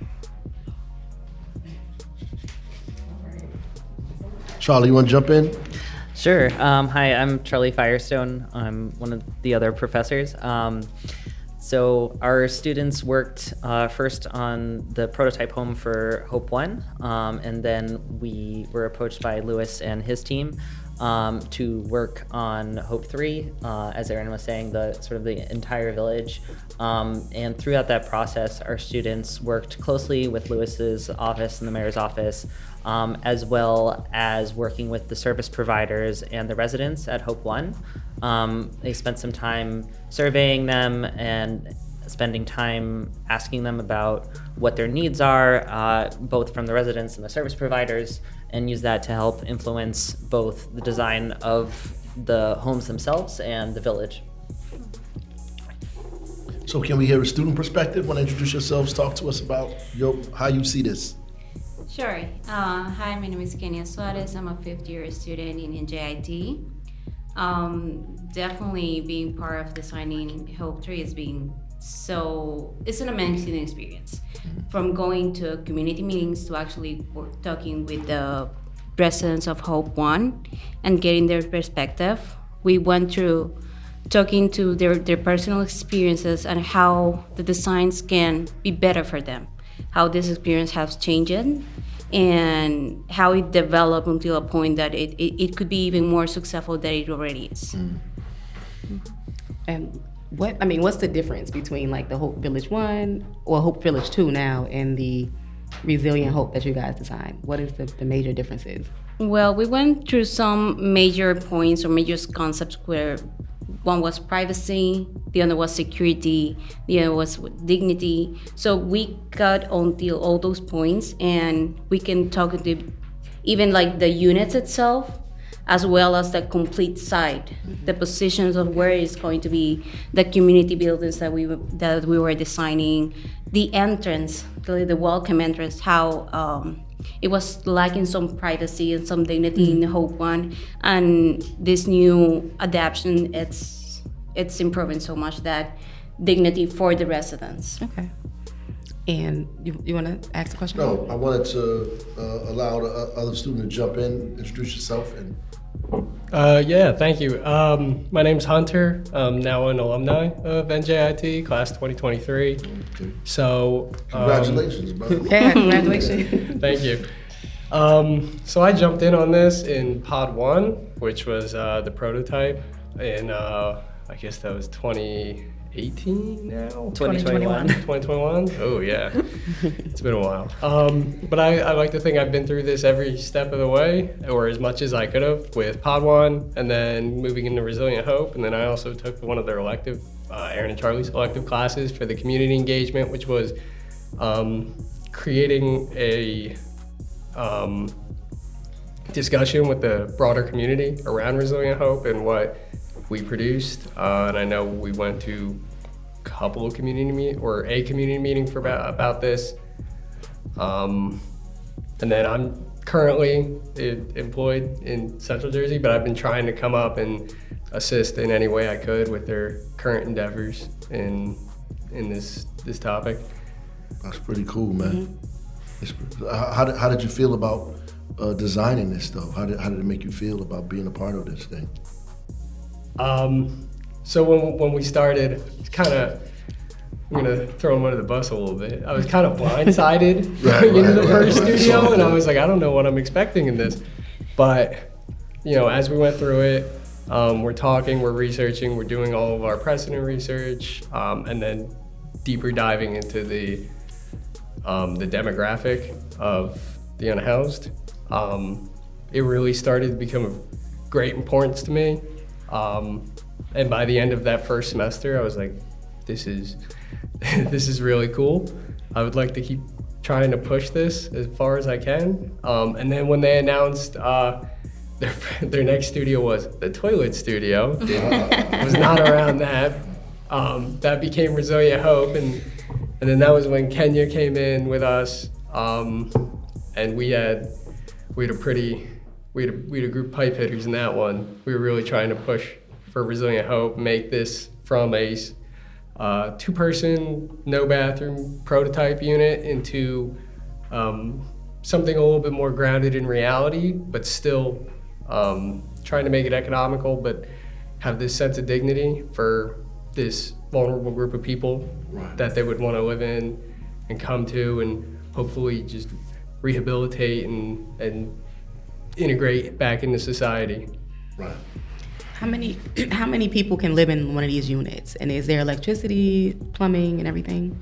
Charlie, you want to jump in? Sure. Hi, I'm Charlie Firestone. I'm one of the other professors. So our students worked first on the prototype home for Hope 1, and then we were approached by Lewis and his team to work on Hope 3, as Erin was saying, the entire village. And throughout that process, our students worked closely with Lewis's office and the mayor's office, as well as working with the service providers and the residents at Hope 1. They spent some time surveying them and spending time asking them about what their needs are, both from the residents and the service providers, and use that to help influence both the design of the homes themselves and the village. So can we hear a student perspective? Want to introduce yourselves, talk to us about how you see this. Sure. Hi, my name is Kenya Suarez. I'm a fifth-year student in NJIT. Definitely being part of designing Hope 3 has been it's an amazing experience. From going to community meetings to actually talking with the residents of Hope 1 and getting their perspective. We went through talking to their personal experiences and how the designs can be better for them, how this experience has changed, and how it developed until a point that it could be even more successful than it already is. And what's the difference between like the Hope Village 1 or Hope Village 2 now and the Resilient Hope that you guys designed? What is the major differences? Well, we went through some major points or major concepts where one was privacy, the other was security, the other was dignity. So we got onto all those points, and we can talk to even like the units itself, as well as the complete site, the positions of where it's going to be, the community buildings that we were designing, the entrance, the welcome entrance, how it was lacking some privacy and some dignity in Hope 1, and this new adaptation, it's improving so much that dignity for the residents. Okay. And you want to ask a question? No, I wanted to allow the other student to jump in, introduce yourself. Thank you. My name's Hunter. I'm now an alumni of NJIT, class 2023. Okay. So, congratulations, brother. Yeah, congratulations. Thank you. So I jumped in on this in Pod 1, which was the prototype in, I guess that was 2018. 2018 now? 2021. 2021? Oh, yeah. It's been a while. But I like to think I've been through this every step of the way, or as much as I could have, with Pod One, and then moving into Resilient Hope. And then I also took one of their elective, Aaron and Charlie's elective classes for the community engagement, which was creating a discussion with the broader community around Resilient Hope and what we produced. And I know we went to a couple of community meeting for about this. And then I'm currently employed in Central Jersey, but I've been trying to come up and assist in any way I could with their current endeavors in this topic. That's pretty cool, man. How did you feel about designing this, though? How did it make you feel about being a part of this thing? So when we started, it's kind of, I'm gonna throw him under the bus a little bit. I was kind of blindsided going into the first studio, and I was like, I don't know what I'm expecting in this. But as we went through it, we're talking, we're researching, we're doing all of our precedent research, and then deeper diving into the demographic of the unhoused. It really started to become of great importance to me. And by the end of that first semester, I was like, this is really cool. I would like to keep trying to push this as far as I can. And then when they announced their next studio was the Toilet Studio, was not around that. That became Resilient Hope, and then that was when Kenya came in with us, and we had a group of pipe hitters in that one. We were really trying to push for Resilient Hope, make this from a 2-person, no bathroom prototype unit into something a little bit more grounded in reality, but still trying to make it economical, but have this sense of dignity for this vulnerable group of people that they would want to live in and come to, and hopefully just rehabilitate and integrate back into society. Right. How many people can live in one of these units? And is there electricity, plumbing, and everything?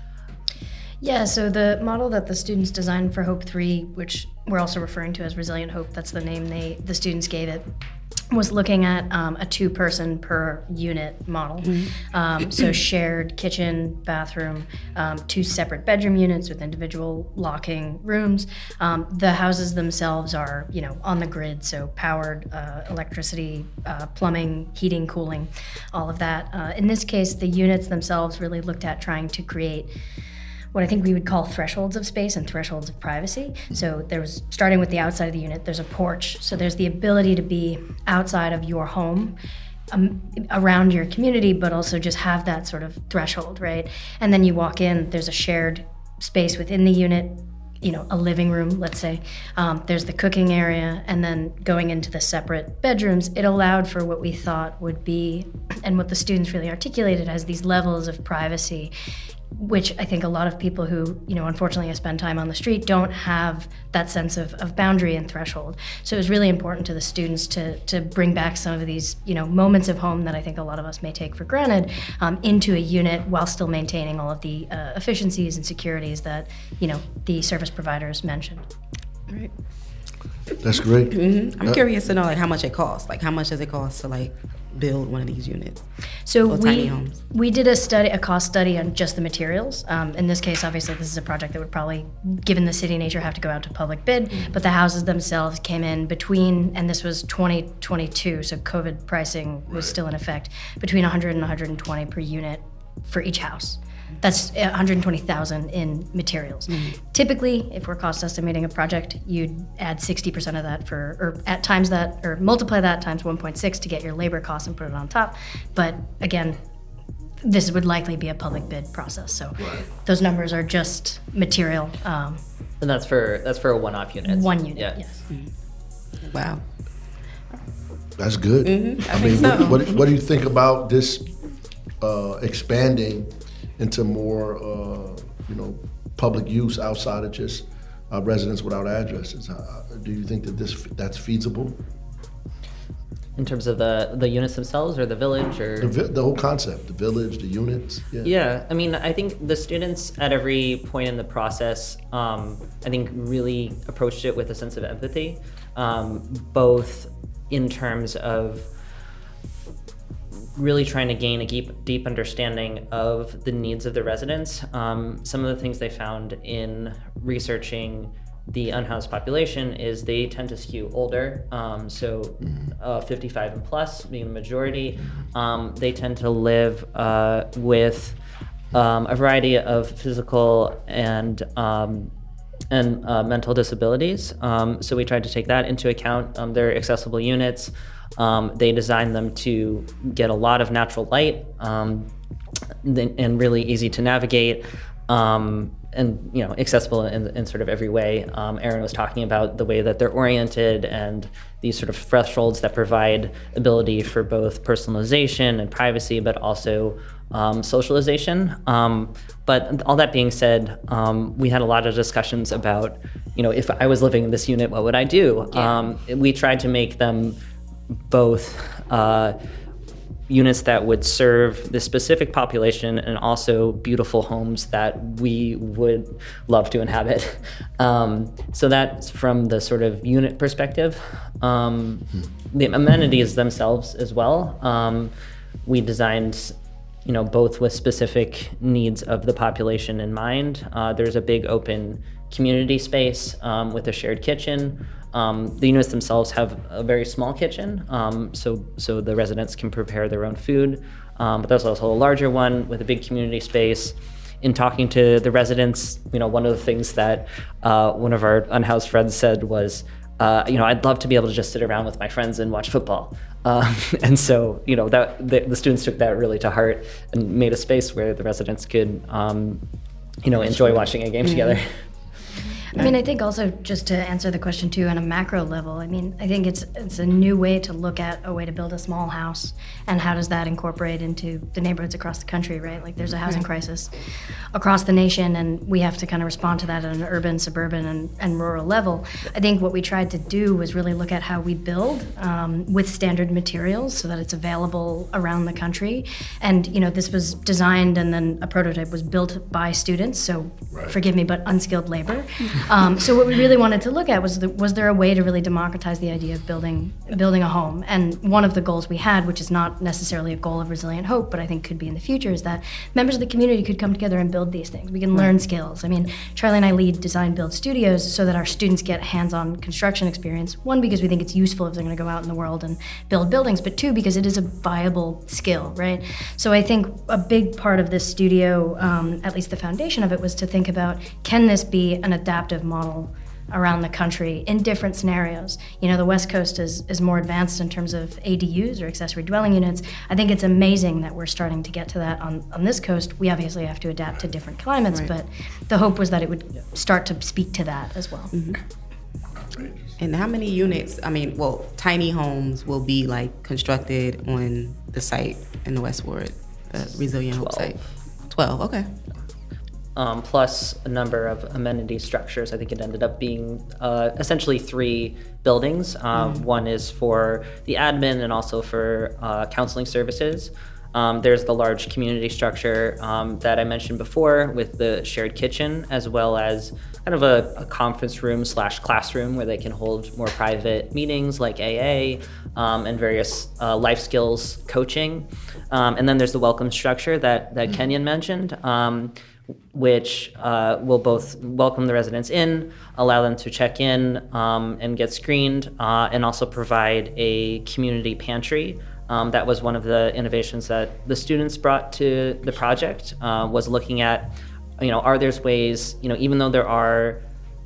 Yeah, so the model that the students designed for Hope 3, which we're also referring to as Resilient Hope, that's the name the students gave it, was looking at a 2-person per unit model. Mm-hmm. So shared kitchen, bathroom, 2 separate bedroom units with individual locking rooms. The houses themselves are, on the grid, so powered, electricity, plumbing, heating, cooling, all of that. In this case, the units themselves really looked at trying to create what I think we would call thresholds of space and thresholds of privacy. So starting with the outside of the unit, there's a porch. So there's the ability to be outside of your home, around your community, but also just have that sort of threshold, right? And then you walk in, there's a shared space within the unit, a living room, let's say. There's the cooking area, and then going into the separate bedrooms, it allowed for what we thought would be, and what the students really articulated as these levels of privacy, which I think a lot of people who, unfortunately have spent time on the street don't have that sense of boundary and threshold. So it was really important to the students to bring back some of these, moments of home that I think a lot of us may take for granted into a unit while still maintaining all of the efficiencies and securities that, the service providers mentioned. Right. That's great. Mm-hmm. I'm curious to know how much it costs. How much does it cost to build one of these units? So tiny homes. We did a cost study on just the materials. In this case, obviously, this is a project that would probably, given the city nature, have to go out to public bid. Mm-hmm. But the houses themselves came in between, and this was 2022, so COVID pricing was still in effect, between 100 and 120 per unit for each house. That's 120,000 in materials. Mm-hmm. Typically, if we're cost estimating a project, you'd add 60% of that or multiply that times 1.6 to get your labor costs and put it on top. But again, this would likely be a public bid process. So those numbers are just material. And that's for a one-off unit. One unit, yeah. Yes. Mm-hmm. Wow. That's good. Mm-hmm. I mean, so. what do you think about this expanding into more, public use outside of just residents without addresses? Do you think that that's feasible? In terms of the units themselves or the village or? The whole concept, the village, the units. Yeah, I mean, I think the students at every point in the process, I think really approached it with a sense of empathy, both in terms of really trying to gain a deep understanding of the needs of the residents. Some of the things they found in researching the unhoused population is they tend to skew older, 55 and plus being the majority. They tend to live with a variety of physical and mental disabilities. So we tried to take that into account. They're accessible units. They designed them to get a lot of natural light and really easy to navigate. And accessible in sort of every way. Aaron was talking about the way that they're oriented and these sort of thresholds that provide ability for both personalization and privacy, but also socialization. But all that being said, we had a lot of discussions about, if I was living in this unit, what would I do? Yeah. We tried to make them both units that would serve the specific population and also beautiful homes that we would love to inhabit. So that's from the sort of unit perspective. The amenities themselves as well. We designed, both with specific needs of the population in mind. There's a big open community space with a shared kitchen. The units themselves have a very small kitchen, so the residents can prepare their own food. But there's also a larger one with a big community space. In talking to the residents, one of the things that one of our unhoused friends said was, I'd love to be able to just sit around with my friends and watch football. And so, that the students took that really to heart and made a space where the residents could, enjoy watching a game together. I mean, I think also just to answer the question too on a macro level, I mean, I think it's a new way to look at a way to build a small house and how does that incorporate into the neighborhoods across the country, right? Like there's a housing crisis across the nation and we have to kind of respond to that at an urban, suburban, and rural level. I think what we tried to do was really look at how we build with standard materials so that it's available around the country. And, this was designed and then a prototype was built by students, so forgive me, but unskilled labor. So what we really wanted to look at was there a way to really democratize the idea of building a home? And one of the goals we had, which is not necessarily a goal of Resilient Hope, but I think could be in the future, is that members of the community could come together and build these things. We can learn skills. I mean, Charlie and I lead Design Build Studios so that our students get hands-on construction experience. One, because we think it's useful if they're going to go out in the world and build buildings, but two, because it is a viable skill, right? So I think a big part of this studio, at least the foundation of it, was to think about, can this be an adaptive model around the country in different scenarios? The West Coast is more advanced in terms of ADUs or accessory dwelling units. I think it's amazing that we're starting to get to that on this coast. We obviously have to adapt to different climates, but the hope was that it would start to speak to that as well. Mm-hmm. And how many units, tiny homes will be constructed on the site in the West Ward, the Resilient Hope site? 12, okay. Plus a number of amenity structures. I think it ended up being essentially 3 buildings. One is for the admin and also for counseling services. There's the large community structure that I mentioned before with the shared kitchen, as well as kind of a conference room / classroom where they can hold more private meetings like AA and various life skills coaching. And then there's the welcome structure that Kenyon mentioned, which will both welcome the residents in, allow them to check in and get screened, and also provide a community pantry. That was one of the innovations that the students brought to the project, was looking at, are there ways, even though there are,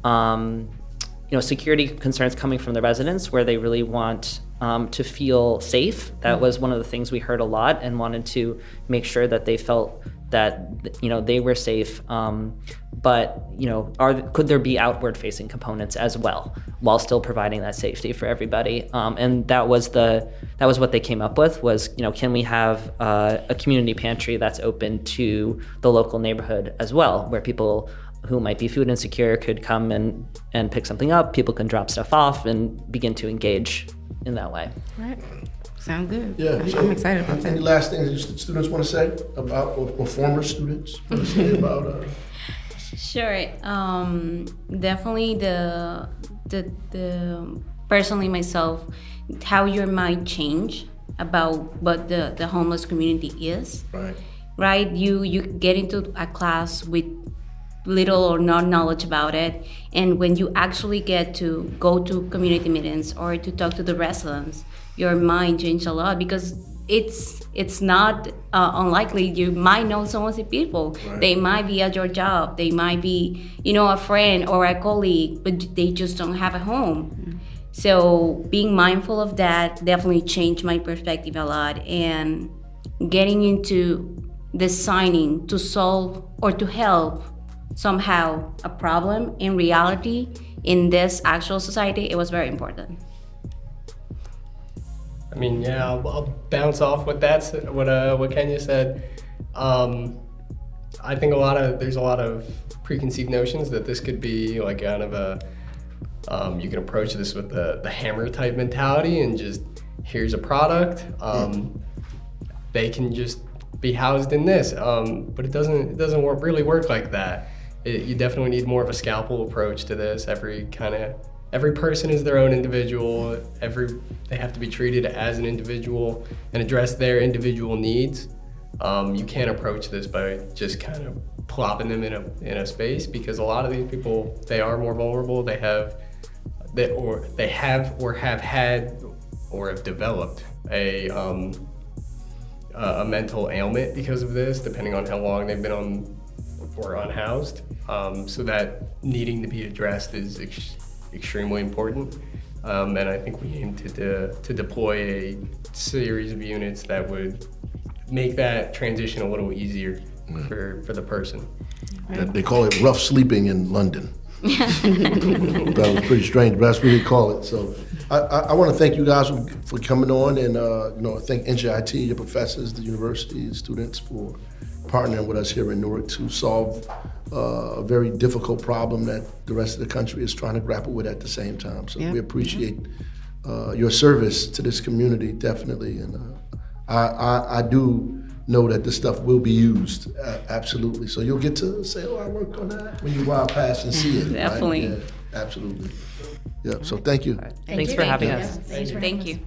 security concerns coming from the residents where they really want to feel safe. That was one of the things we heard a lot and wanted to make sure that they felt that they were safe, but could there be outward facing components as well while still providing that safety for everybody? And that was what they came up with was, can we have a community pantry that's open to the local neighborhood as well, where people who might be food insecure could come and pick something up, people can drop stuff off and begin to engage in that way. Right. Sound good. Yeah, I'm excited about that. Any last things students want to say about, or former students want to say about? Sure. Definitely the personally myself, how your mind change about what the homeless community is. Right. You get into a class with little or no knowledge about it, and when you actually get to go to community meetings or to talk to the residents, your mind changes a lot, because it's not unlikely you might know some of the people. Right. They might be at your job, they might be, a friend or a colleague, but they just don't have a home. Mm-hmm. So being mindful of that definitely changed my perspective a lot, and getting into designing to solve or to help somehow a problem in reality in this actual society, it was very important. I mean, yeah, I'll bounce off what Kenya said. I think there's a lot of preconceived notions that this could be like kind of a you can approach this with the hammer type mentality and just here's a product. They can just be housed in this, but it doesn't really work like that. You definitely need more of a scalpel approach to this. Every person is their own individual. They have to be treated as an individual and address their individual needs. You can't approach this by just kind of plopping them in a space, because a lot of these people, they are more vulnerable. They have had or have developed a mental ailment because of this, depending on how long they've been on or unhoused. So that needing to be addressed is extremely important. And I think we aim to deploy a series of units that would make that transition a little easier for the person. They call it rough sleeping in London. That was pretty strange, but that's what they call it. So I want to thank you guys for coming on, and thank NJIT, your professors, the university, students for partnering with us here in Newark to solve a very difficult problem that the rest of the country is trying to grapple with at the same time. So we appreciate your service to this community, definitely. And I do know that this stuff will be used, absolutely. So you'll get to say, I worked on that when you walk past and see it. Definitely. Right? Yeah, absolutely. Yeah, so thank you. Thanks for having us. Thank you.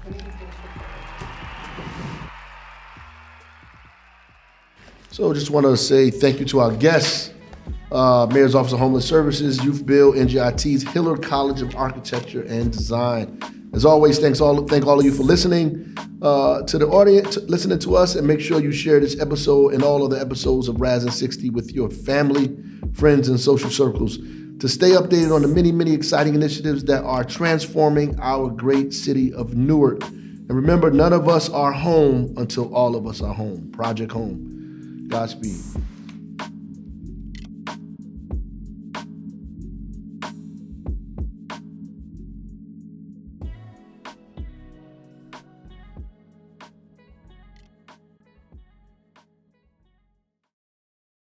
So just want to say thank you to our guests, Mayor's Office of Homeless Services, Youth Build, NJIT's Hiller College of Architecture and Design. As always, thank all of you for listening to the audience, listening to us, and make sure you share this episode and all other episodes of Raz and 60 with your family, friends, and social circles to stay updated on the many, many exciting initiatives that are transforming our great city of Newark. And remember, none of us are home until all of us are home. Project Home. Godspeed.